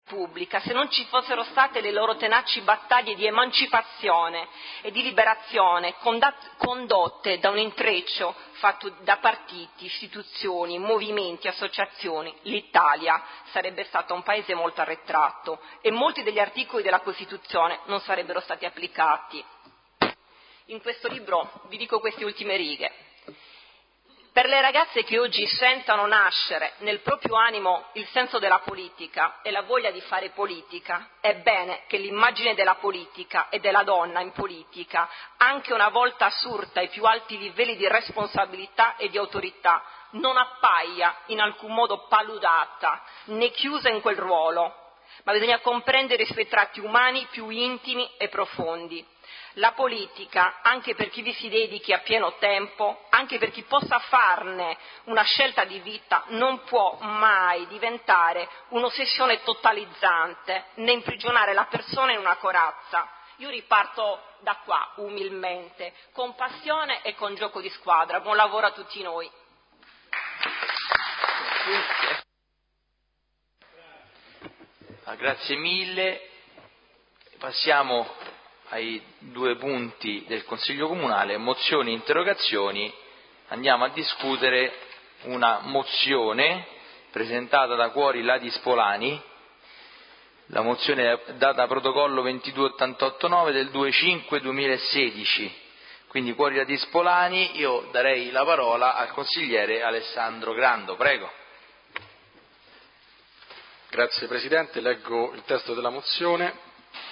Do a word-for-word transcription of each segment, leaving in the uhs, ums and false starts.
pubblica se non ci fossero state le loro tenaci battaglie di emancipazione e di liberazione condotte da un intreccio fatto da partiti, istituzioni, movimenti, associazioni, l'Italia sarebbe stata un paese molto arretrato e molti degli articoli della Costituzione non sarebbero stati applicati. In questo libro vi dico queste ultime righe. Per le ragazze che oggi sentano nascere nel proprio animo il senso della politica e la voglia di fare politica, è bene che l'immagine della politica e della donna in politica, anche una volta assurta ai più alti livelli di responsabilità e di autorità, non appaia in alcun modo paludata né chiusa in quel ruolo, ma bisogna comprendere i suoi tratti umani più intimi e profondi. La politica, anche per chi vi si dedichi a pieno tempo, anche per chi possa farne una scelta di vita, non può mai diventare un'ossessione totalizzante né imprigionare la persona in una corazza. Io riparto da qua, umilmente, con passione e con gioco di squadra. Buon lavoro a tutti noi. Grazie mille. Passiamo ai due punti del Consiglio Comunale, mozioni e interrogazioni. Andiamo a discutere una mozione presentata da Cuori Ladis Polani, la mozione è data protocollo ventidue ottantotto nove del due cinque duemilasedici. Quindi Cuori Ladis Polani, io darei la parola al consigliere Alessandro Grando, prego. Grazie Presidente, leggo il testo della mozione.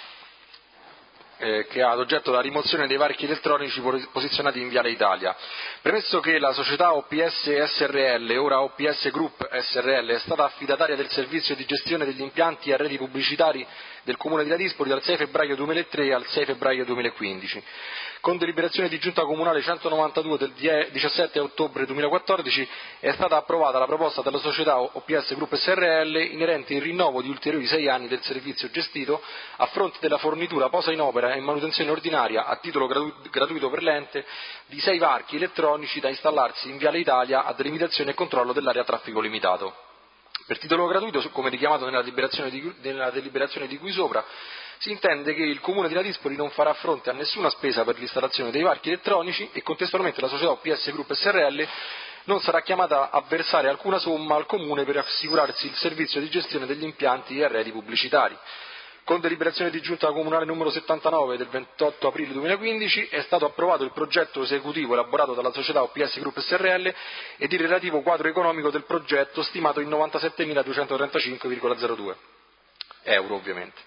Eh, che ha ad oggetto la rimozione dei varchi elettronici posizionati in Viale Italia. Premesso che la società O P S S R L, ora O P S Group S R L, è stata affidataria del servizio di gestione degli impianti a reti pubblicitari del Comune di Ladispoli dal sei febbraio duemilatré al sei febbraio duemilaquindici. Con deliberazione di Giunta Comunale centonovantadue del diciassette ottobre duemilaquattordici è stata approvata la proposta della società O P S Group S R L inerente il rinnovo di ulteriori sei anni del servizio gestito a fronte della fornitura posa in opera e manutenzione ordinaria a titolo gratu- gratuito per l'ente di sei varchi elettronici da installarsi in Viale Italia a delimitazione e controllo dell'area a traffico limitato. Per titolo gratuito, come richiamato nella deliberazione di, nella deliberazione di cui sopra, si intende che il Comune di Ladispoli non farà fronte a nessuna spesa per l'installazione dei varchi elettronici e contestualmente la società O P S Group S R L non sarà chiamata a versare alcuna somma al Comune per assicurarsi il servizio di gestione degli impianti e reti pubblicitari. Con deliberazione di Giunta Comunale numero settantanove del ventotto aprile duemilaquindici è stato approvato il progetto esecutivo elaborato dalla società O P S Group S R L ed il relativo quadro economico del progetto stimato in novantasettemiladuecentotrentacinque virgola zero due euro ovviamente.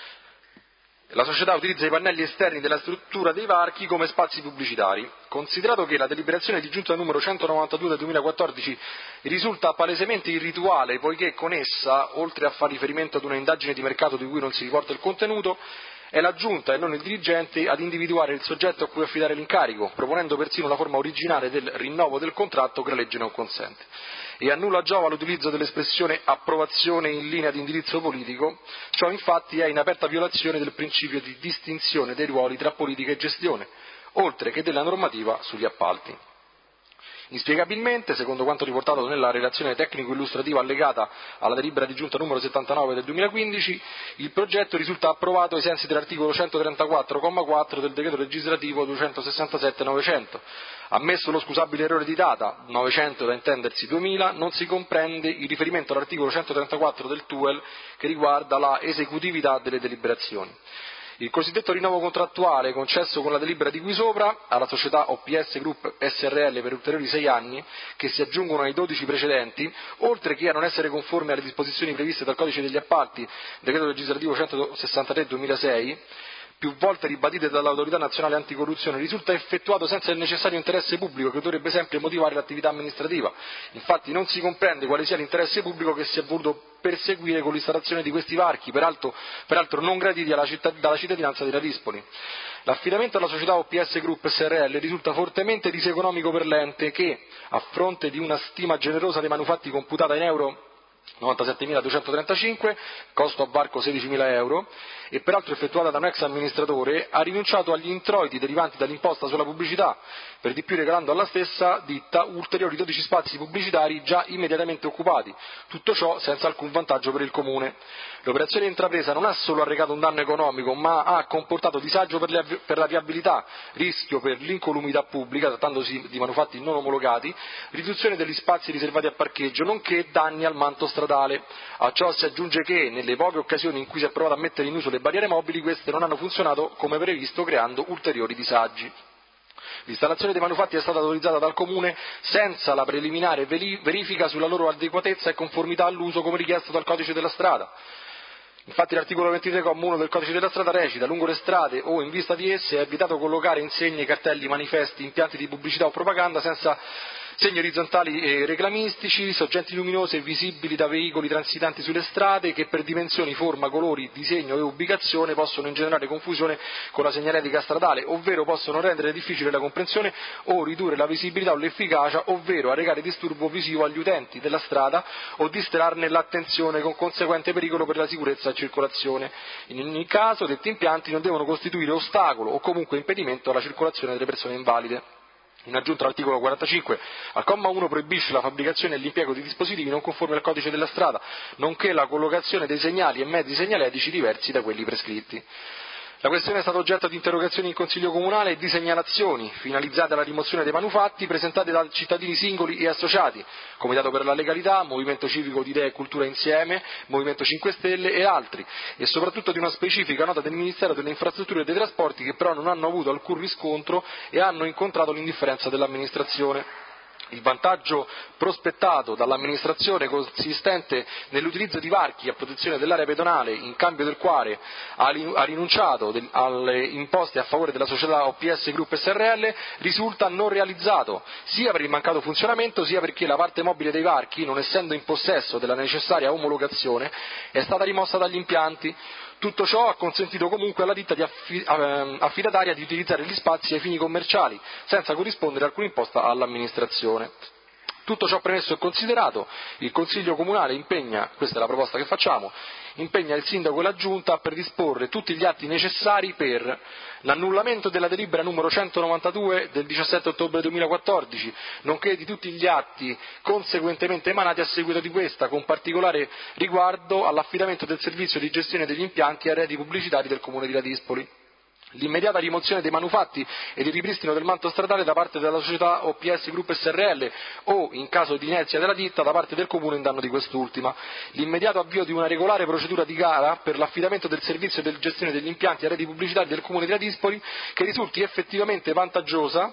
La società utilizza i pannelli esterni della struttura dei varchi come spazi pubblicitari. Considerato che la deliberazione di giunta numero centonovantadue del duemilaquattordici risulta palesemente irrituale, poiché con essa, oltre a fare riferimento ad una indagine di mercato di cui non si riporta il contenuto, è la giunta e non il dirigente ad individuare il soggetto a cui affidare l'incarico, proponendo persino la forma originale del rinnovo del contratto che la legge non consente. E a nulla giova l'utilizzo dell'espressione approvazione in linea di indirizzo politico, ciò infatti è in aperta violazione del principio di distinzione dei ruoli tra politica e gestione, oltre che della normativa sugli appalti. Inspiegabilmente, secondo quanto riportato nella relazione tecnico-illustrativa allegata alla delibera di giunta numero settantanove del duemilaquindici, il progetto risulta approvato ai sensi dell'articolo centotrentaquattro comma quattro del decreto legislativo duecentosessantasette novecento. Ammesso lo scusabile errore di data, novecento da intendersi duemila, non si comprende il riferimento all'articolo centotrentaquattro del T U E L che riguarda la esecutività delle deliberazioni. Il cosiddetto rinnovo contrattuale concesso con la delibera di cui sopra alla società O P S Group S R L per ulteriori sei anni, che si aggiungono ai dodici precedenti, oltre che a non essere conforme alle disposizioni previste dal Codice degli Appalti, decreto legislativo centosessantatré duemilasei, più volte ribadite dall'Autorità Nazionale Anticorruzione, risulta effettuato senza il necessario interesse pubblico che dovrebbe sempre motivare l'attività amministrativa. Infatti non si comprende quale sia l'interesse pubblico che si è voluto perseguire con l'installazione di questi varchi, peraltro, peraltro non graditi alla città, dalla cittadinanza di Ladispoli. L'affidamento alla società O P S Group S R L risulta fortemente diseconomico per l'ente che, a fronte di una stima generosa dei manufatti computata in euro novantasettemila duecentotrentacinque, costo a varco sedicimila euro, e peraltro effettuata da un ex amministratore, ha rinunciato agli introiti derivanti dall'imposta sulla pubblicità, per di più regalando alla stessa ditta ulteriori dodici spazi pubblicitari già immediatamente occupati, tutto ciò senza alcun vantaggio per il Comune. L'operazione intrapresa non ha solo arrecato un danno economico, ma ha comportato disagio per, le, per la viabilità, rischio per l'incolumità pubblica, trattandosi di manufatti non omologati, riduzione degli spazi riservati a parcheggio, nonché danni al manto stradale. A ciò si aggiunge che, nelle poche occasioni in cui si è provato a mettere in uso le barriere mobili, queste non hanno funzionato come previsto, creando ulteriori disagi. L'installazione dei manufatti è stata autorizzata dal Comune senza la preliminare verifica sulla loro adeguatezza e conformità all'uso come richiesto dal Codice della Strada. Infatti l'articolo ventitré comma uno del Codice della Strada recita: lungo le strade o in vista di esse è vietato collocare insegne, cartelli, manifesti, impianti di pubblicità o propaganda senza segni orizzontali e reclamistici, sorgenti luminose visibili da veicoli transitanti sulle strade che per dimensioni, forma, colori, disegno e ubicazione possono ingenerare confusione con la segnaletica stradale, ovvero possono rendere difficile la comprensione o ridurre la visibilità o l'efficacia, ovvero arrecare disturbo visivo agli utenti della strada o distrarne l'attenzione con conseguente pericolo per la sicurezza e circolazione. In ogni caso detti impianti non devono costituire ostacolo o comunque impedimento alla circolazione delle persone invalide. In aggiunta all'articolo quarantacinque, al comma uno proibisce la fabbricazione e l'impiego di dispositivi non conformi al codice della strada, nonché la collocazione dei segnali e mezzi segnaletici diversi da quelli prescritti. La questione è stata oggetto di interrogazioni in Consiglio Comunale e di segnalazioni finalizzate alla rimozione dei manufatti presentate da cittadini singoli e associati, Comitato per la Legalità, Movimento Civico di Idee e Cultura Insieme, Movimento cinque Stelle e altri, e soprattutto di una specifica nota del Ministero delle Infrastrutture e dei Trasporti che però non hanno avuto alcun riscontro e hanno incontrato l'indifferenza dell'amministrazione. Il vantaggio prospettato dall'amministrazione consistente nell'utilizzo di varchi a protezione dell'area pedonale, in cambio del quale ha rinunciato alle imposte a favore della società O P S Group S R L, risulta non realizzato, sia per il mancato funzionamento, sia perché la parte mobile dei varchi, non essendo in possesso della necessaria omologazione, è stata rimossa dagli impianti. Tutto ciò ha consentito comunque alla ditta di affi- affidataria di utilizzare gli spazi ai fini commerciali, senza corrispondere alcuna imposta all'amministrazione. Tutto ciò premesso e considerato, il Consiglio Comunale impegna, questa è la proposta che facciamo, impegna il Sindaco e la Giunta a predisporre tutti gli atti necessari per l'annullamento della delibera numero centonovantadue del diciassette ottobre duemilaquattordici, nonché di tutti gli atti conseguentemente emanati a seguito di questa, con particolare riguardo all'affidamento del servizio di gestione degli impianti a reti pubblicitari del Comune di Ladispoli. L'immediata rimozione dei manufatti ed il ripristino del manto stradale da parte della società O P S Group S R L o, in caso di inerzia della ditta, da parte del Comune in danno di quest'ultima. L'immediato avvio di una regolare procedura di gara per l'affidamento del servizio di gestione degli impianti a reti pubblicitari del Comune di Ladispoli che risulti effettivamente vantaggiosa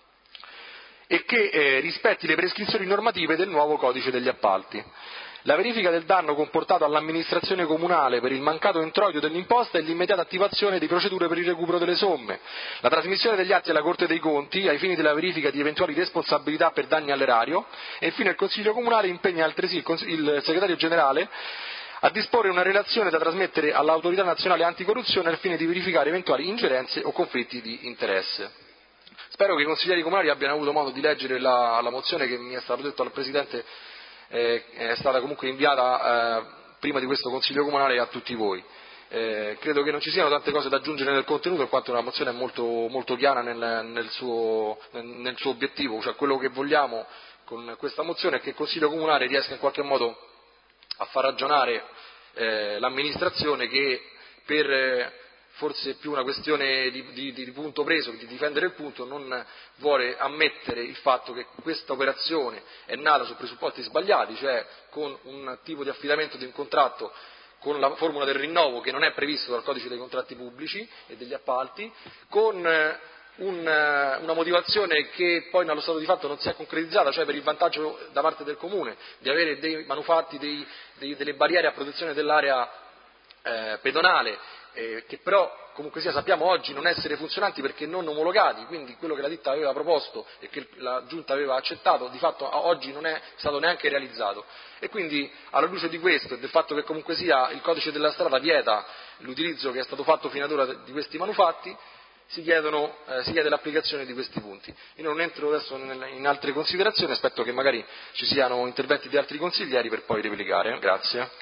e che eh, rispetti le prescrizioni normative del nuovo codice degli appalti. La verifica del danno comportato all'amministrazione comunale per il mancato introito dell'imposta e l'immediata attivazione di procedure per il recupero delle somme. La trasmissione degli atti alla Corte dei Conti ai fini della verifica di eventuali responsabilità per danni all'erario e infine il Consiglio Comunale impegna altresì il, Cons- il Segretario Generale a disporre una relazione da trasmettere all'Autorità Nazionale Anticorruzione al fine di verificare eventuali ingerenze o conflitti di interesse. Spero che i consiglieri comunali abbiano avuto modo di leggere la, la mozione che mi è stato detto dal Presidente Eh, è stata comunque inviata eh, prima di questo Consiglio Comunale a tutti voi. Eh, credo che non ci siano tante cose da aggiungere nel contenuto, in quanto la mozione è molto, molto chiara nel, nel, suo, nel, nel suo obiettivo, cioè quello che vogliamo con questa mozione è che il Consiglio Comunale riesca in qualche modo a far ragionare eh, l'amministrazione che per eh, forse più una questione di, di, di punto preso, di difendere il punto, non vuole ammettere il fatto che questa operazione è nata su presupposti sbagliati, cioè con un tipo di affidamento di un contratto con la formula del rinnovo che non è previsto dal codice dei contratti pubblici e degli appalti, con un, una motivazione che poi nello stato di fatto non si è concretizzata, cioè per il vantaggio da parte del Comune di avere dei manufatti, dei, dei, delle barriere a protezione dell'area eh, pedonale, Eh, che però comunque sia sappiamo oggi non essere funzionanti perché non omologati, quindi quello che la ditta aveva proposto e che la Giunta aveva accettato di fatto oggi non è stato neanche realizzato, e quindi alla luce di questo e del fatto che comunque sia il codice della strada vieta l'utilizzo che è stato fatto fino ad ora di questi manufatti, si, chiedono, eh, si chiede l'applicazione di questi punti. Io non entro adesso in altre considerazioni, aspetto che magari ci siano interventi di altri consiglieri per poi replicare. Grazie.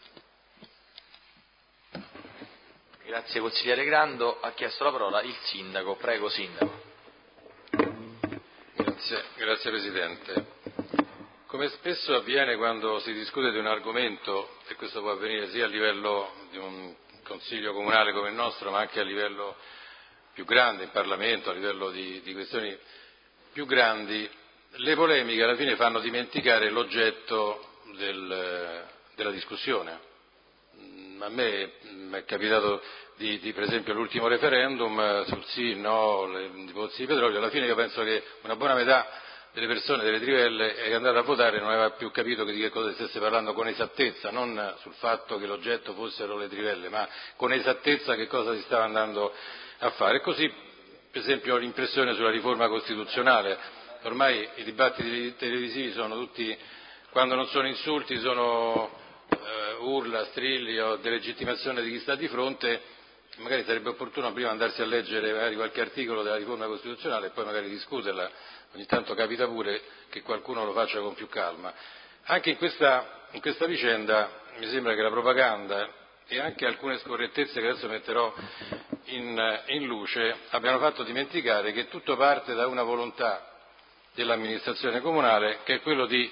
Grazie consigliere Grando. Ha chiesto la parola il sindaco. Prego sindaco. Grazie, grazie Presidente. Come spesso avviene quando si discute di un argomento, e questo può avvenire sia a livello di un consiglio comunale come il nostro, ma anche a livello più grande, in Parlamento, a livello di, di questioni più grandi, le polemiche alla fine fanno dimenticare l'oggetto del, della discussione. A me è capitato di, di per esempio l'ultimo referendum sul sì, no, i pozzi di petrolio, alla fine io penso che una buona metà delle persone delle trivelle è andata a votare e non aveva più capito di che cosa stesse parlando con esattezza, non sul fatto che l'oggetto fossero le trivelle, ma con esattezza che cosa si stava andando a fare. E così, per esempio, ho l'impressione sulla riforma costituzionale, ormai i dibattiti televisivi sono tutti, quando non sono insulti, sono Uh, urla, strilli o delegittimazione di chi sta di fronte. Magari sarebbe opportuno prima andarsi a leggere magari qualche articolo della riforma costituzionale e poi magari discuterla. Ogni tanto capita pure che qualcuno lo faccia con più calma. Anche in questa, in questa vicenda mi sembra che la propaganda e anche alcune scorrettezze che adesso metterò in, in luce abbiano fatto dimenticare che tutto parte da una volontà dell'amministrazione comunale, che è quello di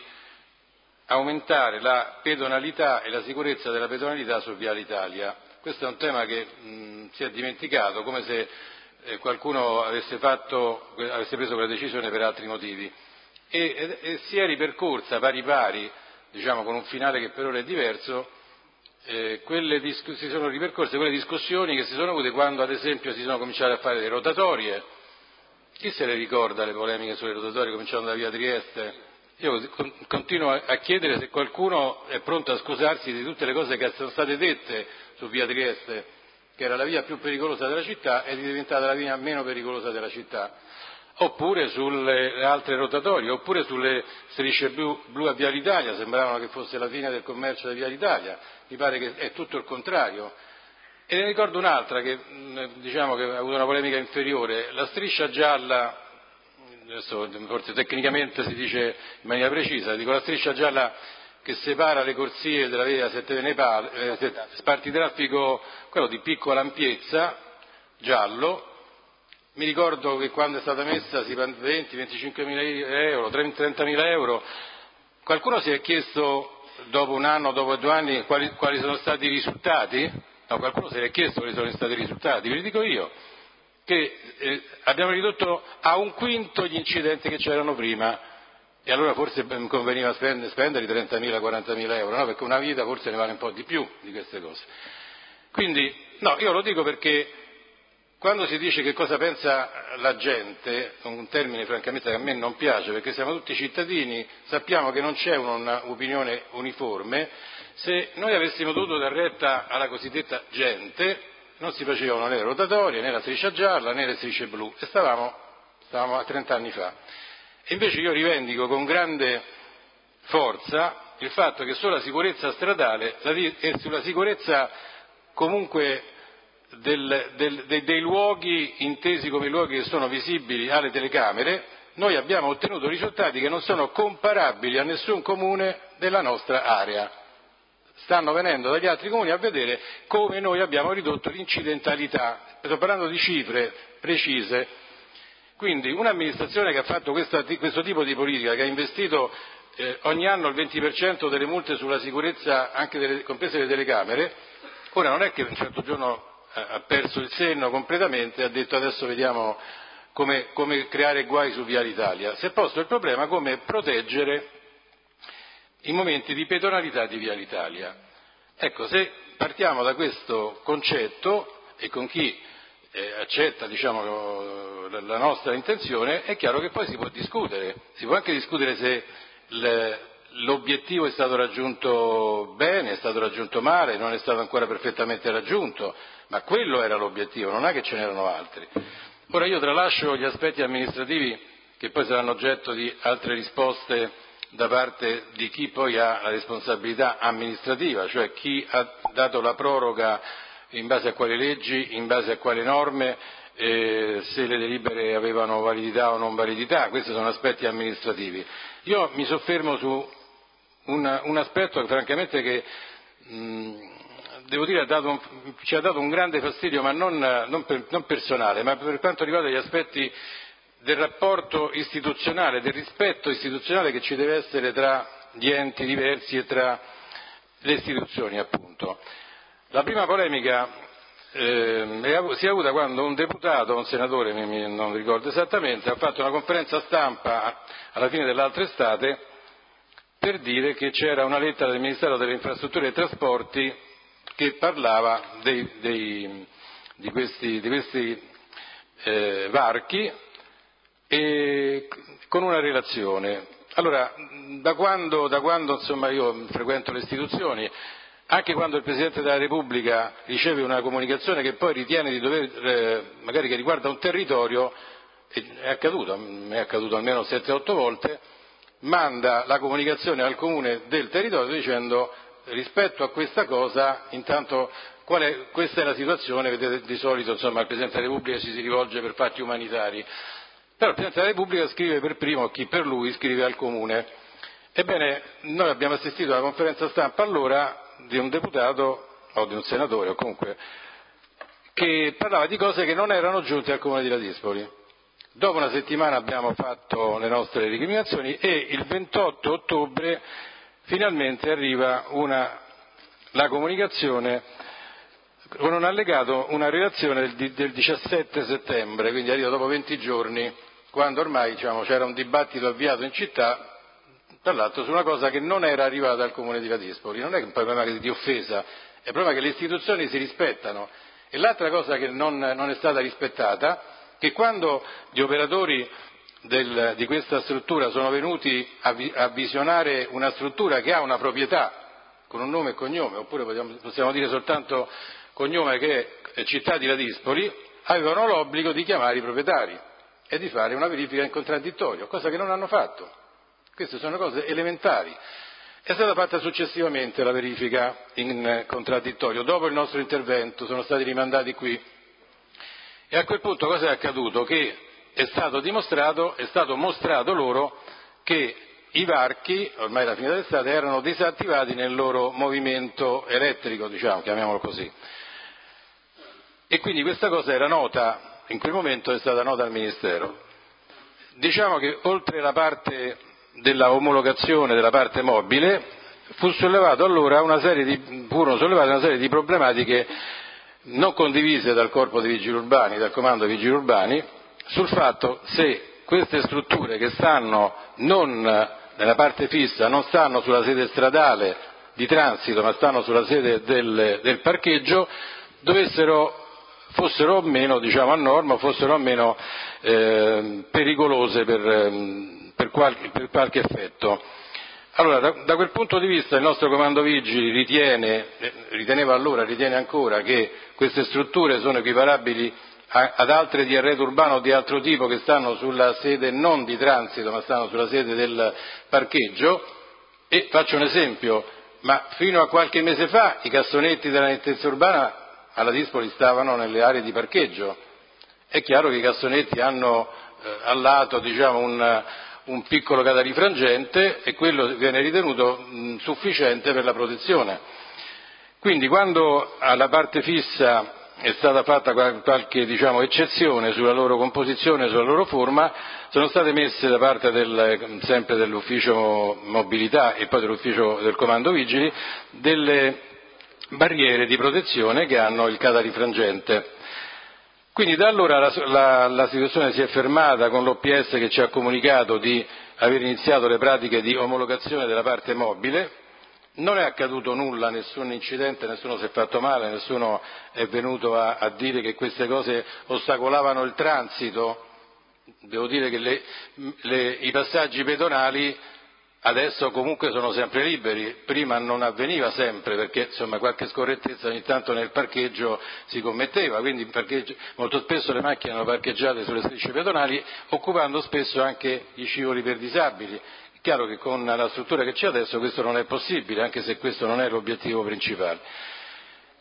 aumentare la pedonalità e la sicurezza della pedonalità su Viale Italia. Questo è un tema che mh, si è dimenticato, come se eh, qualcuno avesse, fatto, avesse preso quella decisione per altri motivi. E, e, e si è ripercorsa pari pari, diciamo con un finale che per ora è diverso, eh, quelle dis- si sono ripercorse quelle discussioni che si sono avute quando ad esempio si sono cominciate a fare le rotatorie. Chi se le ricorda le polemiche sulle rotatorie cominciando da via Trieste? Io continuo a chiedere se qualcuno è pronto a scusarsi di tutte le cose che sono state dette su via Trieste, che era la via più pericolosa della città ed è diventata la via meno pericolosa della città, oppure sulle altre rotatorie, oppure sulle strisce blu, blu a Viale Italia, sembravano che fosse la fine del commercio di Viale Italia, mi pare che è tutto il contrario. E ne ricordo un'altra che diciamo che ha avuto una polemica inferiore, la striscia gialla. Adesso forse tecnicamente si dice in maniera precisa, dico la striscia gialla che separa le corsie della via Sette Venepale, eh, spartitraffico, quello di piccola ampiezza, giallo. Mi ricordo che quando è stata messa si parla di venti venticinque mila euro, trenta mila euro, qualcuno si è chiesto dopo un anno, dopo due anni quali, quali sono stati i risultati? No, qualcuno si è chiesto quali sono stati i risultati, ve li dico io. Che eh, abbiamo ridotto a un quinto gli incidenti che c'erano prima e allora forse conveniva spendere, spendere trentamila quarantamila euro, no? Perché una vita forse ne vale un po' di più di queste cose. Quindi, no, io lo dico perché quando si dice che cosa pensa la gente, un termine francamente che a me non piace perché siamo tutti cittadini, sappiamo che non c'è un'opinione uniforme, se noi avessimo dovuto dar retta alla cosiddetta gente non si facevano né le rotatorie, né la striscia gialla, né le strisce blu, e stavamo, stavamo a trent'anni fa. E invece io rivendico con grande forza il fatto che sulla sicurezza stradale e sulla sicurezza comunque del, del, dei, dei luoghi intesi come luoghi che sono visibili alle telecamere, noi abbiamo ottenuto risultati che non sono comparabili a nessun comune della nostra area. Stanno venendo dagli altri comuni a vedere come noi abbiamo ridotto l'incidentalità. Sto parlando di cifre precise. Quindi un'amministrazione che ha fatto questa, questo tipo di politica, che ha investito eh, ogni anno il venti per cento delle multe sulla sicurezza, anche delle, comprese le telecamere, ora non è che un certo giorno eh, ha perso il senno completamente e ha detto adesso vediamo come, come creare guai su Viale Italia. Si è posto il problema come proteggere i momenti di pedonalità di Viale Italia. Ecco, se partiamo da questo concetto e con chi eh, accetta diciamo, la nostra intenzione, è chiaro che poi si può discutere, si può anche discutere se l'obiettivo è stato raggiunto bene, è stato raggiunto male, non è stato ancora perfettamente raggiunto, ma quello era l'obiettivo, non è che ce n'erano altri. Ora io tralascio gli aspetti amministrativi che poi saranno oggetto di altre risposte da parte di chi poi ha la responsabilità amministrativa, cioè chi ha dato la proroga in base a quali leggi, in base a quali norme eh, se le delibere avevano validità o non validità, questi sono aspetti amministrativi. Io mi soffermo su un, un aspetto francamente che mh, devo dire ha dato un, ci ha dato un grande fastidio, ma non, non, per, non personale, ma per quanto riguarda gli aspetti del rapporto istituzionale, del rispetto istituzionale che ci deve essere tra gli enti diversi e tra le istituzioni, appunto. La prima polemica eh, è, si è avuta quando un deputato, un senatore, mi, mi, non ricordo esattamente, ha fatto una conferenza stampa alla fine dell'altra estate per dire che c'era una lettera del Ministero delle Infrastrutture e Trasporti che parlava dei, dei, di questi, di questi eh, varchi e con una relazione. Allora, da quando, da quando insomma, io frequento le istituzioni, anche quando il Presidente della Repubblica riceve una comunicazione che poi ritiene di dover, eh, magari che riguarda un territorio, è accaduto, è accaduto almeno sette otto volte, manda la comunicazione al comune del territorio dicendo rispetto a questa cosa, intanto qual è, questa è la situazione, vedete di solito insomma il Presidente della Repubblica ci si rivolge per fatti umanitari. Però il Presidente della Repubblica scrive per primo, chi per lui scrive al Comune. Ebbene, noi abbiamo assistito alla conferenza stampa allora di un deputato, o di un senatore, o comunque, che parlava di cose che non erano giunte al Comune di Ladispoli. Dopo una settimana abbiamo fatto le nostre recriminazioni e il ventotto ottobre finalmente arriva una, la comunicazione con un allegato, una relazione del, del diciassette settembre, quindi arriva dopo venti giorni, quando ormai diciamo, c'era un dibattito avviato in città, tra l'altro su una cosa che non era arrivata al Comune di Ladispoli. Non è un problema di offesa, è un problema che le istituzioni si rispettano. E l'altra cosa che non, non è stata rispettata, che quando gli operatori del, di questa struttura sono venuti a, vi, a visionare una struttura che ha una proprietà, con un nome e cognome, oppure possiamo, possiamo dire soltanto cognome che è Città di Ladispoli, avevano l'obbligo di chiamare i proprietari e di fare una verifica in contraddittorio, cosa che non hanno fatto. Queste sono cose elementari. È stata fatta successivamente la verifica in contraddittorio, dopo il nostro intervento sono stati rimandati qui e a quel punto cosa è accaduto? Che è stato dimostrato, è stato mostrato loro che i varchi, ormai alla fine dell'estate, erano disattivati nel loro movimento elettrico, diciamo, chiamiamolo così. E quindi questa cosa era nota, in quel momento è stata nota al Ministero. Diciamo che oltre la parte della omologazione della parte mobile, fu sollevato allora una serie di, furono sollevate una serie di problematiche non condivise dal corpo dei vigili urbani, dal comando dei vigili urbani, sul fatto se queste strutture che stanno non nella parte fissa, non stanno sulla sede stradale di transito, ma stanno sulla sede del, del parcheggio, dovessero fossero o meno, diciamo, a norma, fossero o meno eh, pericolose per, per, qualche, per qualche effetto. Allora, da, da quel punto di vista il nostro comando vigili ritiene, riteneva allora, ritiene ancora che queste strutture sono equiparabili a, ad altre di arredo urbano o di altro tipo che stanno sulla sede non di transito, ma stanno sulla sede del parcheggio, e faccio un esempio, ma fino a qualche mese fa i cassonetti della nettezza urbana alla Dispoli stavano nelle aree di parcheggio. È chiaro che i cassonetti hanno eh, al lato, diciamo, un, un piccolo catarifrangente e quello viene ritenuto mh, sufficiente per la protezione. Quindi quando alla parte fissa è stata fatta qualche, diciamo, eccezione sulla loro composizione, sulla loro forma, sono state messe da parte del, sempre dell'ufficio mobilità e poi dell'ufficio del comando vigili delle barriere di protezione che hanno il catarifrangente. Quindi da allora la, la, la situazione si è fermata con l'O P S che ci ha comunicato di aver iniziato le pratiche di omologazione della parte mobile. Non è accaduto nulla, nessun incidente, nessuno si è fatto male, nessuno è venuto a, a dire che queste cose ostacolavano il transito. Devo dire che le, le, i passaggi pedonali adesso comunque sono sempre liberi, prima non avveniva sempre perché insomma qualche scorrettezza ogni tanto nel parcheggio si commetteva, quindi molto spesso le macchine erano parcheggiate sulle strisce pedonali occupando spesso anche i scivoli per disabili. È chiaro che con la struttura che c'è adesso questo non è possibile, anche se questo non è l'obiettivo principale.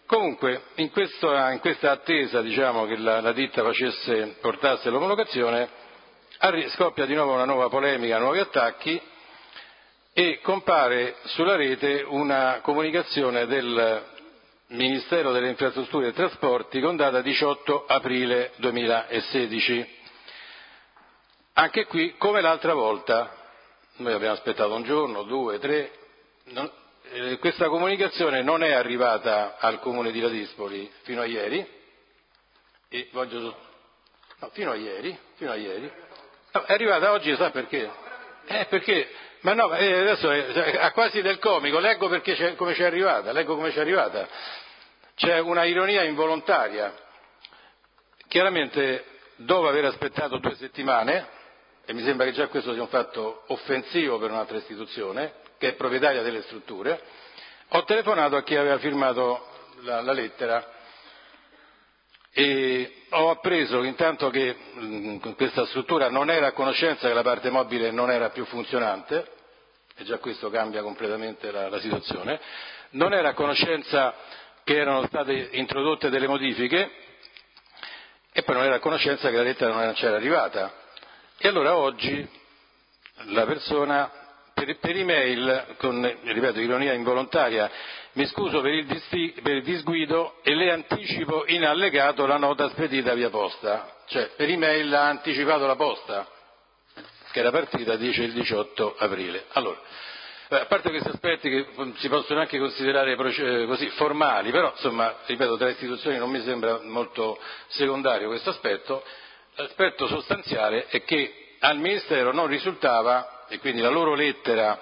Comunque, in questa, in questa attesa, diciamo, che la, la ditta facesse, portasse l'omologazione, scoppia di nuovo una nuova polemica, nuovi attacchi, e compare sulla rete una comunicazione del Ministero delle Infrastrutture e Trasporti con data diciotto aprile duemilasedici. Anche qui, come l'altra volta, noi abbiamo aspettato un giorno, due, tre, non, eh, questa comunicazione non è arrivata al Comune di Ladispoli fino a ieri, e voglio, no, fino a ieri, fino a ieri, no, è arrivata oggi, sa perché? Eh, perché, ma no, eh, adesso è, ha quasi del comico, leggo perché c'è, come c'è arrivata, leggo come c'è arrivata, c'è una ironia involontaria, chiaramente dopo aver aspettato due settimane, e mi sembra che già questo sia un fatto offensivo per un'altra istituzione, che è proprietaria delle strutture, ho telefonato a chi aveva firmato la, la lettera e ho appreso intanto che mh, questa struttura non era a conoscenza che la parte mobile non era più funzionante, e già questo cambia completamente la, la situazione, non era a conoscenza che erano state introdotte delle modifiche e poi non era a conoscenza che la lettera non c'era arrivata. E allora oggi la persona per, per email, con, ripeto, ironia involontaria, mi scuso per il, disti, per il disguido e le anticipo in allegato la nota spedita via posta. Cioè per email ha anticipato la posta, che era partita, dice, il diciotto aprile. Allora, a parte questi aspetti che si possono anche considerare così formali, però insomma, ripeto, tra le istituzioni non mi sembra molto secondario questo aspetto. L'aspetto sostanziale è che al Ministero non risultava, e quindi la loro lettera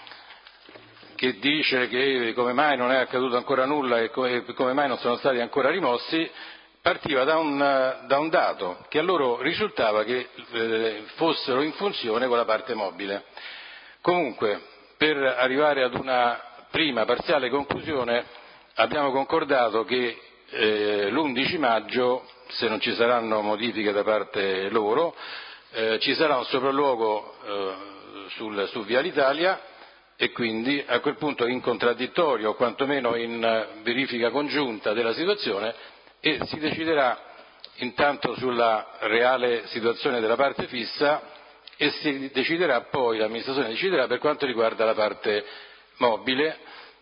che dice che come mai non è accaduto ancora nulla e come, come mai non sono stati ancora rimossi, partiva da un, da un dato, che a loro risultava che eh, fossero in funzione con la parte mobile. Comunque, per arrivare ad una prima parziale conclusione, abbiamo concordato che eh, l'undici maggio, se non ci saranno modifiche da parte loro, eh, ci sarà un sopralluogo eh, sul, su Via l'Italia, e quindi a quel punto in contraddittorio o quantomeno in verifica congiunta della situazione, e si deciderà intanto sulla reale situazione della parte fissa e si deciderà poi, l'amministrazione deciderà per quanto riguarda la parte mobile,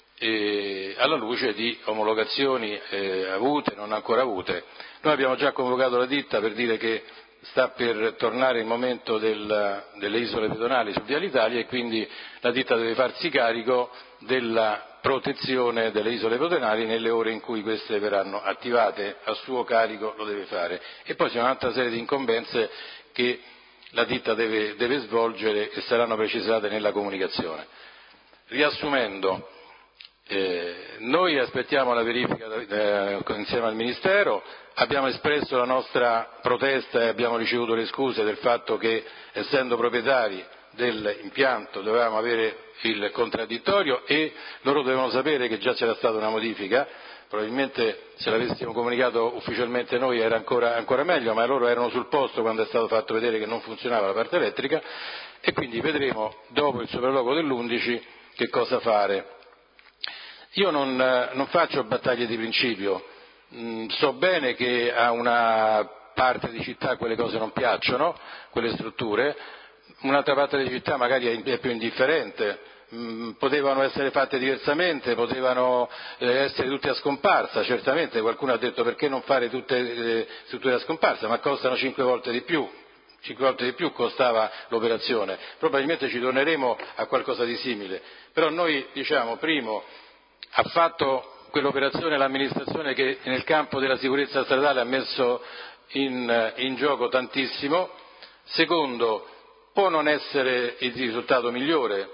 eh, alla luce di omologazioni eh, avute, non ancora avute. Noi abbiamo già convocato la ditta per dire che sta per tornare il momento del, delle isole pedonali su Via l'Italia, e quindi la ditta deve farsi carico della protezione delle isole pedonali nelle ore in cui queste verranno attivate, a suo carico lo deve fare. E poi c'è un'altra serie di incombenze che la ditta deve, deve svolgere e saranno precisate nella comunicazione. Riassumendo, eh, noi aspettiamo la verifica eh, insieme al Ministero, abbiamo espresso la nostra protesta e abbiamo ricevuto le scuse del fatto che, essendo proprietari dell'impianto, dovevamo avere il contraddittorio, e loro dovevano sapere che già c'era stata una modifica. Probabilmente se l'avessimo comunicato ufficialmente noi era ancora, ancora meglio, ma loro erano sul posto quando è stato fatto vedere che non funzionava la parte elettrica, e quindi vedremo dopo il sopralluogo dell'undici che cosa fare. Io non, non faccio battaglie di principio, mm, so bene che a una parte di città quelle cose non piacciono, quelle strutture, un'altra parte di città magari è più indifferente. Potevano essere fatte diversamente, potevano essere tutte a scomparsa, certamente qualcuno ha detto perché non fare tutte le strutture a scomparsa, ma costano cinque volte di più, cinque volte di più costava l'operazione, probabilmente ci torneremo a qualcosa di simile, però noi diciamo, primo, ha fatto quell'operazione l'amministrazione che nel campo della sicurezza stradale ha messo in, in gioco tantissimo, secondo, può non essere il risultato migliore.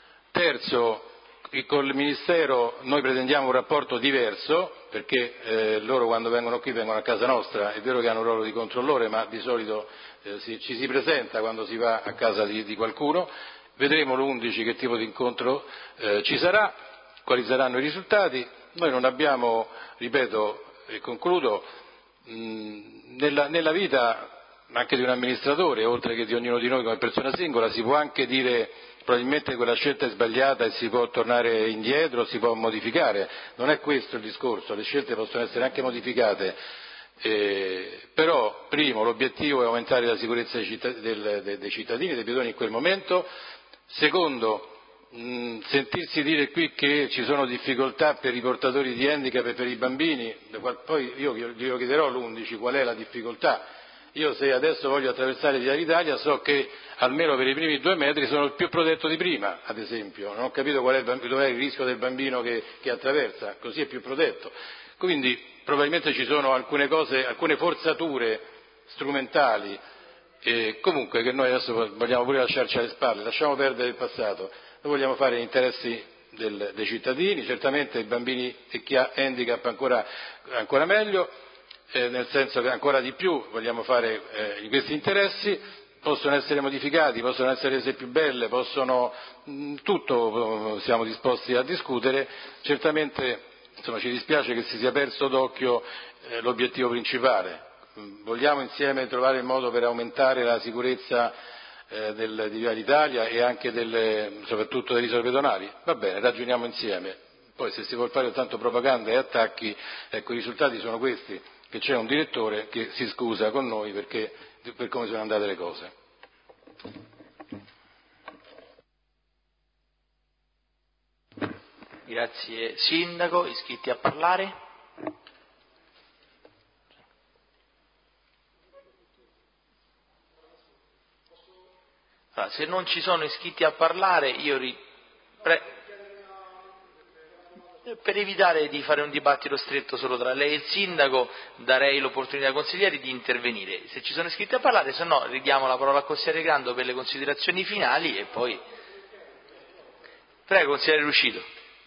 Terzo, con il Ministero noi pretendiamo un rapporto diverso, perché eh, loro quando vengono qui vengono a casa nostra, è vero che hanno un ruolo di controllore, ma di solito eh, si, ci si presenta quando si va a casa di, di qualcuno. Vedremo l'undici che tipo di incontro eh, ci sarà, quali saranno i risultati. Noi non abbiamo, ripeto e concludo, mh, nella, nella vita anche di un amministratore, oltre che di ognuno di noi come persona singola, si può anche dire probabilmente quella scelta è sbagliata e si può tornare indietro, si può modificare, non è questo il discorso, le scelte possono essere anche modificate, eh, però primo l'obiettivo è aumentare la sicurezza dei cittadini, del, dei cittadini, dei pedoni in quel momento, secondo mh, sentirsi dire qui che ci sono difficoltà per i portatori di handicap e per i bambini, poi io glielo chiederò l'undici qual è la difficoltà. Io se adesso voglio attraversare Via d'Italia so che almeno per i primi due metri sono più protetto di prima, ad esempio, non ho capito qual è il, dov'è il rischio del bambino che, che attraversa, così è più protetto. Quindi probabilmente ci sono alcune cose, alcune forzature strumentali, eh, comunque che noi adesso vogliamo pure lasciarci alle spalle, lasciamo perdere il passato, noi vogliamo fare gli interessi del, dei cittadini, certamente i bambini e chi ha handicap ancora, ancora meglio, Eh, nel senso che ancora di più vogliamo fare eh, questi interessi, possono essere modificati, possono essere rese più belle, possono mh, tutto siamo disposti a discutere, certamente insomma, ci dispiace che si sia perso d'occhio eh, l'obiettivo principale, vogliamo insieme trovare il modo per aumentare la sicurezza eh, del, di Via d'Italia e anche delle, soprattutto delle isole pedonali, va bene, ragioniamo insieme, poi se si vuol fare soltanto propaganda e attacchi, ecco i risultati sono questi, che c'è un direttore che si scusa con noi perché, per come sono andate le cose. Grazie Sindaco, iscritti a parlare? Allora, se non ci sono iscritti a parlare io ri... Pre... Per evitare di fare un dibattito stretto solo tra lei e il Sindaco, darei l'opportunità ai consiglieri di intervenire. Se ci sono iscritti a parlare, se no ridiamo la parola al consigliere Grando per le considerazioni finali e poi... Prego, consigliere Ruscito.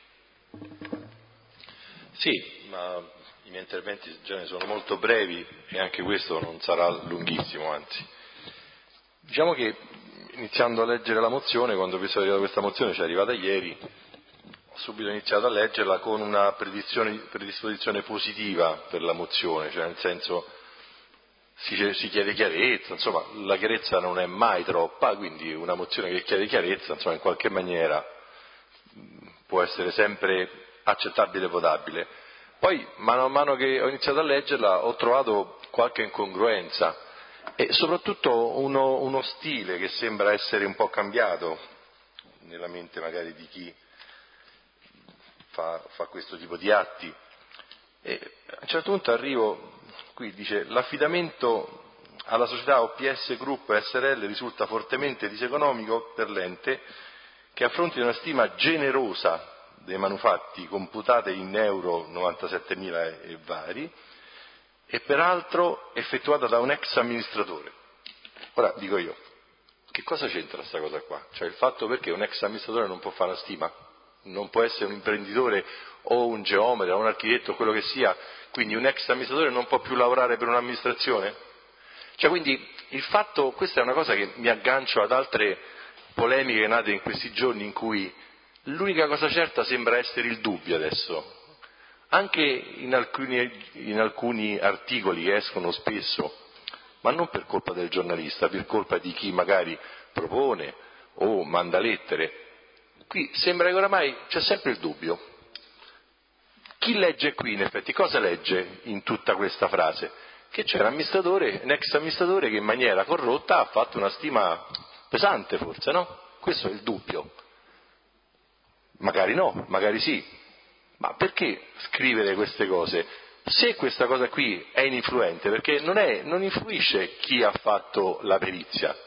Sì, ma i miei interventi in genere sono molto brevi e anche questo non sarà lunghissimo, anzi. Diciamo che iniziando a leggere la mozione, quando ho visto che questa mozione ci è arrivata ieri, ho subito iniziato a leggerla con una predisposizione positiva per la mozione, cioè nel senso si, si chiede chiarezza, insomma la chiarezza non è mai troppa, quindi una mozione che chiede chiarezza, insomma in qualche maniera può essere sempre accettabile e votabile. Poi mano a mano che ho iniziato a leggerla ho trovato qualche incongruenza e soprattutto uno, uno stile che sembra essere un po' cambiato nella mente magari di chi Fa, fa questo tipo di atti e a un certo punto arrivo, qui dice l'affidamento alla società O P S Group S R L risulta fortemente diseconomico per l'ente che a fronte di una stima generosa dei manufatti computate in euro novantasettemila e vari e peraltro effettuata da un ex amministratore. Ora dico io, che cosa c'entra questa cosa qua? Cioè il fatto perché un ex amministratore non può fare una stima? Non può essere un imprenditore o un geometra o un architetto, quello che sia, quindi un ex amministratore non può più lavorare per un'amministrazione? Cioè quindi il fatto, questa è una cosa che mi aggancio ad altre polemiche nate in questi giorni in cui l'unica cosa certa sembra essere il dubbio adesso, anche in alcuni, in alcuni articoli che escono spesso, ma non per colpa del giornalista, per colpa di chi magari propone o manda lettere. Qui sembra che oramai c'è sempre il dubbio. Chi legge qui in effetti cosa legge in tutta questa frase? Che c'è un amministratore, un ex amministratore che in maniera corrotta ha fatto una stima pesante forse, no? Questo è il dubbio. Magari no, magari sì. Ma perché scrivere queste cose? Se questa cosa qui è ininfluente, perché non, è, non influisce chi ha fatto la perizia.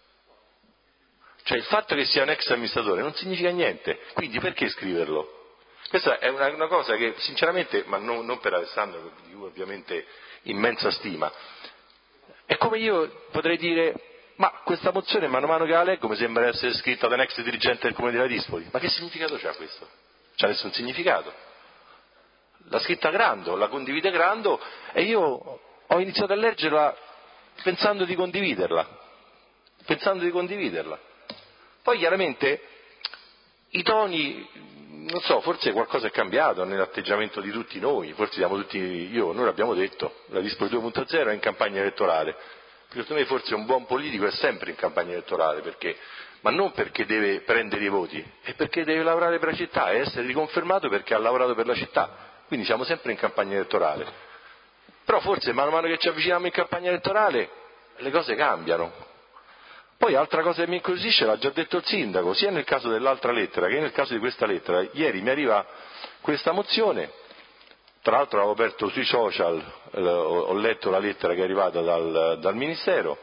Cioè il fatto che sia un ex amministratore non significa niente, quindi perché scriverlo? Questa è una, una cosa che sinceramente, ma non, non per Alessandro, di cui ovviamente immensa stima, è come io potrei dire, ma questa mozione man mano che la leggo mi sembra essere scritta da un ex dirigente del Comune di Ladispoli, ma che significato c'ha questo? C'ha nessun significato. L'ha scritta Grando, la condivide Grando e io ho iniziato a leggerla pensando di condividerla, pensando di condividerla. Poi chiaramente i toni, non so, forse qualcosa è cambiato nell'atteggiamento di tutti noi, forse siamo tutti, io, noi l'abbiamo detto, la Dispoli due punto zero è in campagna elettorale, secondo me forse un buon politico è sempre in campagna elettorale perché ma non perché deve prendere i voti, è perché deve lavorare per la città e essere riconfermato perché ha lavorato per la città. Quindi siamo sempre in campagna elettorale. Però forse man mano che ci avviciniamo in campagna elettorale le cose cambiano. Poi altra cosa che mi incuriosisce, l'ha già detto il sindaco, sia nel caso dell'altra lettera che nel caso di questa lettera. Ieri mi arriva questa mozione, tra l'altro l'avevo aperto sui social, eh, ho letto la lettera che è arrivata dal, dal Ministero,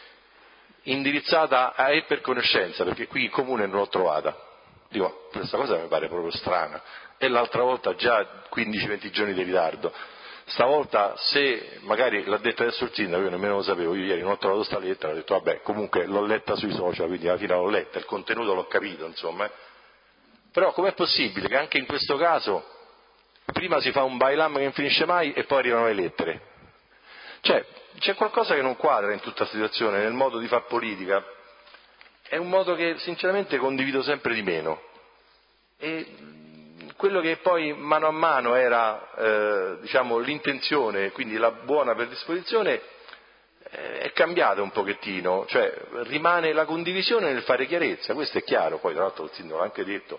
indirizzata a e per conoscenza, perché qui in comune non l'ho trovata. Dico, questa cosa mi pare proprio strana. E l'altra volta già quindici venti giorni di ritardo. Stavolta, se magari l'ha detto adesso il sindaco, io nemmeno lo sapevo, io ieri non ho trovato sta lettera, ho detto vabbè, comunque l'ho letta sui social, quindi alla fine l'ho letta, il contenuto l'ho capito, insomma. Però com'è possibile che anche in questo caso prima si fa un bailam che non finisce mai e poi arrivano le lettere? Cioè, c'è qualcosa che non quadra in tutta la situazione, nel modo di far politica. È un modo che sinceramente condivido sempre di meno. E quello che poi mano a mano era eh, diciamo l'intenzione, quindi la buona predisposizione, eh, è cambiata un pochettino, cioè rimane la condivisione nel fare chiarezza, questo è chiaro. Poi tra l'altro il sindaco ha anche detto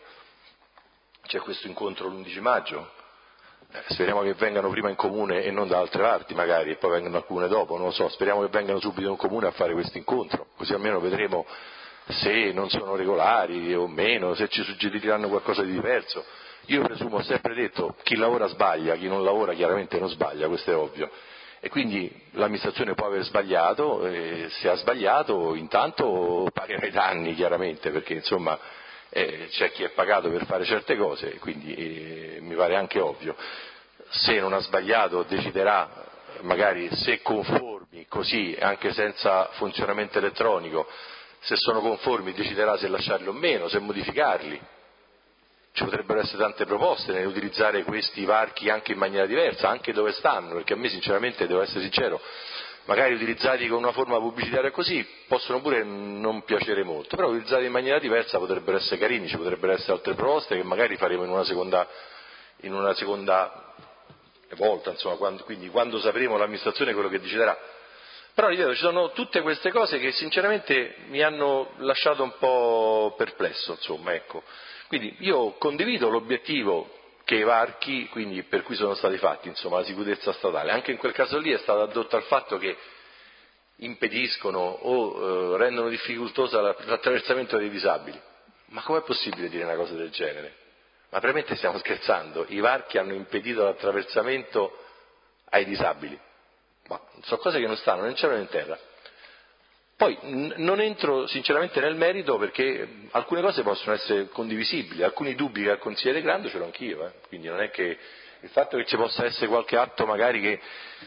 c'è questo incontro l'undici maggio, eh, speriamo che vengano prima in comune e non da altre parti magari, e poi vengano alcune dopo, non lo so, speriamo che vengano subito in comune a fare questo incontro, così almeno vedremo se non sono regolari o meno, se ci suggeriranno qualcosa di diverso. Io presumo, ho sempre detto, chi lavora sbaglia, chi non lavora chiaramente non sbaglia, questo è ovvio. E quindi l'amministrazione può aver sbagliato, e se ha sbagliato intanto pagherà i danni chiaramente, perché insomma eh, c'è chi è pagato per fare certe cose, quindi eh, mi pare anche ovvio. Se non ha sbagliato deciderà magari se conformi così, anche senza funzionamento elettronico, se sono conformi deciderà se lasciarli o meno, se modificarli. Ci potrebbero essere tante proposte nell'utilizzare questi varchi anche in maniera diversa, anche dove stanno, perché a me sinceramente, devo essere sincero, magari utilizzati con una forma pubblicitaria così possono pure non piacere molto, però utilizzati in maniera diversa potrebbero essere carini, ci potrebbero essere altre proposte che magari faremo in una seconda, in una seconda volta, insomma, quando, quindi quando sapremo l'amministrazione quello che deciderà. Però ripeto, ci sono tutte queste cose che sinceramente mi hanno lasciato un po' perplesso, insomma, ecco. Quindi io condivido l'obiettivo che i varchi, quindi per cui sono stati fatti, insomma, la sicurezza statale. Anche in quel caso lì è stato addotto al fatto che impediscono o eh, rendono difficoltosa l'attraversamento dei disabili. Ma com'è possibile dire una cosa del genere? Ma veramente stiamo scherzando? I varchi hanno impedito l'attraversamento ai disabili. Ma sono cose che non stanno né in cielo né in terra. Poi n- non entro sinceramente nel merito perché alcune cose possono essere condivisibili, alcuni dubbi che al consigliere Grando ce l'ho anch'io, eh? Quindi non è che il fatto che ci possa essere qualche atto magari che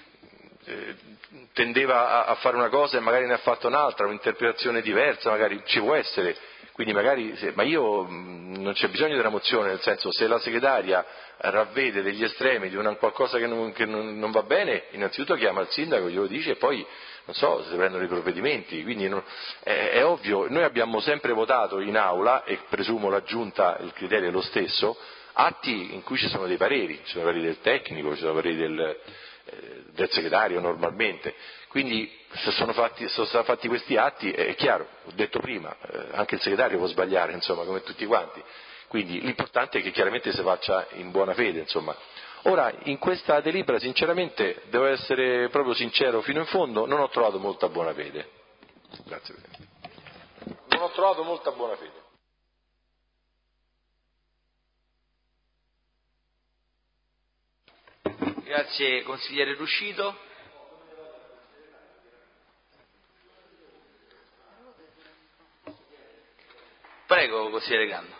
eh, tendeva a, a fare una cosa e magari ne ha fatto un'altra, un'interpretazione diversa, magari ci può essere, quindi magari, se, ma io mh, non c'è bisogno della mozione, nel senso se la segretaria ravvede degli estremi di una qualcosa che non, che non, non va bene, innanzitutto chiama il sindaco, glielo dice e poi non so se prendono i provvedimenti, quindi non, è, è ovvio, noi abbiamo sempre votato in aula, e presumo la Giunta il criterio è lo stesso, atti in cui ci sono dei pareri, ci sono pareri del tecnico, ci sono pareri del, eh, del segretario normalmente, quindi se sono, fatti, se sono stati fatti questi atti è chiaro, ho detto prima, eh, anche il segretario può sbagliare, insomma, come tutti quanti, quindi l'importante è che chiaramente si faccia in buona fede, insomma. Ora, in questa delibera, sinceramente, devo essere proprio sincero fino in fondo, non ho trovato molta buona fede. Grazie Presidente. Non ho trovato molta buona fede. Grazie consigliere Ruscito. Prego consigliere Grando.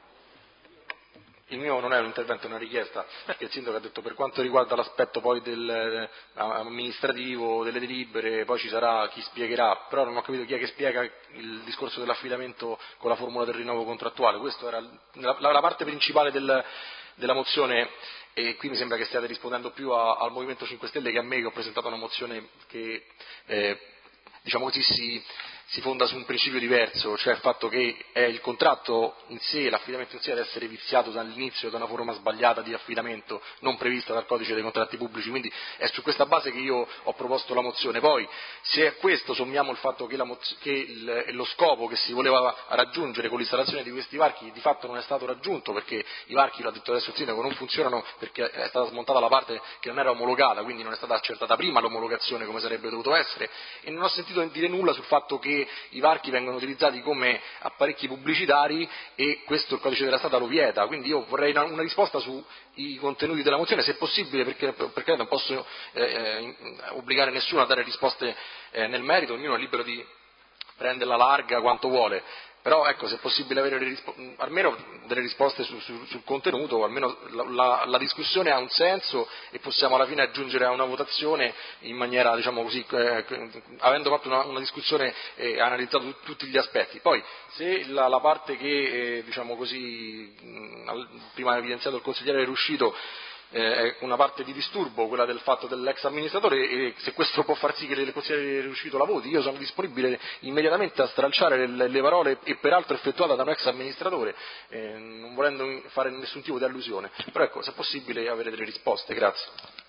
Il mio non è un intervento, è una richiesta, perché il sindaco ha detto per quanto riguarda l'aspetto poi del, eh, amministrativo, delle delibere, poi ci sarà chi spiegherà, però non ho capito chi è che spiega il discorso dell'affidamento con la formula del rinnovo contrattuale. Questa era la, la parte principale del, della mozione, e qui mi sembra che stiate rispondendo più a, al Movimento cinque Stelle che a me, che ho presentato una mozione che eh, diciamo così si, si fonda su un principio diverso, cioè il fatto che è il contratto in sé, l'affidamento in sé ad essere viziato dall'inizio da una forma sbagliata di affidamento non prevista dal codice dei contratti pubblici, quindi è su questa base che io ho proposto la mozione. Poi se a questo sommiamo il fatto che, la moz- che il, lo scopo che si voleva raggiungere con l'installazione di questi varchi di fatto non è stato raggiunto, perché i varchi, l'ha detto adesso il sindaco, non funzionano perché è stata smontata la parte che non era omologata, quindi non è stata accertata prima l'omologazione come sarebbe dovuto essere, e non ho sentito dire nulla sul fatto che i varchi vengono utilizzati come apparecchi pubblicitari e questo il codice della strada lo vieta, quindi io vorrei una, una risposta sui contenuti della mozione, se possibile, perché, perché non posso eh, obbligare nessuno a dare risposte eh, nel merito, ognuno è libero di prenderla larga quanto vuole, però ecco, se è possibile avere rispo- almeno delle risposte su, su, sul contenuto, o almeno la, la, la discussione ha un senso e possiamo alla fine aggiungere a una votazione in maniera, diciamo così, eh, avendo fatto una, una discussione e eh, analizzato t- tutti gli aspetti. Poi se la, la parte che, eh, diciamo così, mh, prima ha evidenziato il consigliere Ruscito, è una parte di disturbo, quella del fatto dell'ex amministratore, e se questo può far sì che il consigliere Ruscito la voti, io sono disponibile immediatamente a stralciare le, le parole e peraltro effettuata da un ex amministratore, eh, non volendo fare nessun tipo di allusione, però ecco, se è possibile avere delle risposte. Grazie.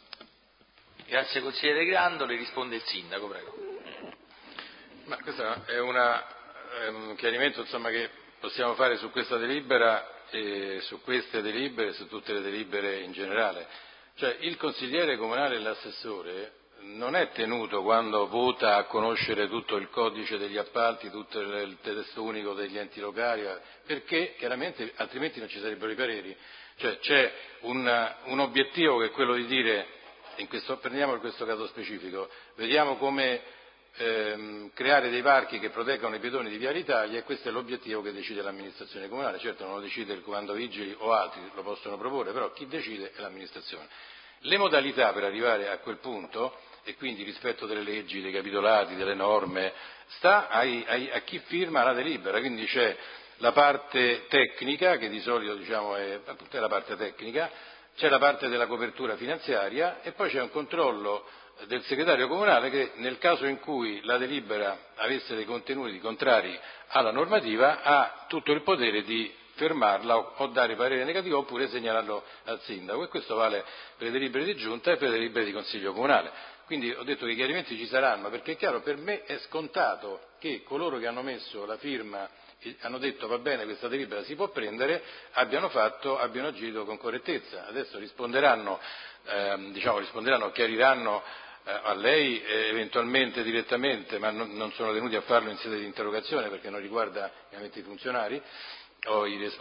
Grazie consigliere Grandoli, risponde il sindaco, prego. Ma questo è, una, è un chiarimento, insomma, che possiamo fare su questa delibera e su queste delibere e su tutte le delibere in generale. Cioè il consigliere comunale e l'assessore non è tenuto, quando vota, a conoscere tutto il codice degli appalti, tutto il testo unico degli enti locali, perché chiaramente altrimenti non ci sarebbero i pareri. Cioè c'è un, un obiettivo che è quello di dire, in questo, prendiamo questo caso specifico, vediamo come Ehm, creare dei varchi che proteggano i pedoni di Via Italia, e questo è l'obiettivo che decide l'amministrazione comunale. Certo non lo decide il comando vigili o altri, lo possono proporre, però chi decide è l'amministrazione. Le modalità per arrivare a quel punto, e quindi rispetto delle leggi, dei capitolati, delle norme, sta ai, ai, a chi firma la delibera, quindi c'è la parte tecnica, che di solito diciamo è, è la parte tecnica, c'è la parte della copertura finanziaria e poi c'è un controllo del segretario comunale che, nel caso in cui la delibera avesse dei contenuti contrari alla normativa, ha tutto il potere di fermarla o, o dare parere negativo oppure segnalarlo al sindaco, e questo vale per le delibere di giunta e per le delibere di consiglio comunale. Quindi ho detto che i chiarimenti ci saranno, perché è chiaro, per me è scontato che coloro che hanno messo la firma e hanno detto va bene, questa delibera si può prendere, abbiano fatto, abbiano agito con correttezza. Adesso risponderanno, ehm, diciamo, risponderanno, chiariranno a lei eventualmente direttamente, ma non, non sono tenuti a farlo in sede di interrogazione perché non riguarda chiaramente i funzionari o i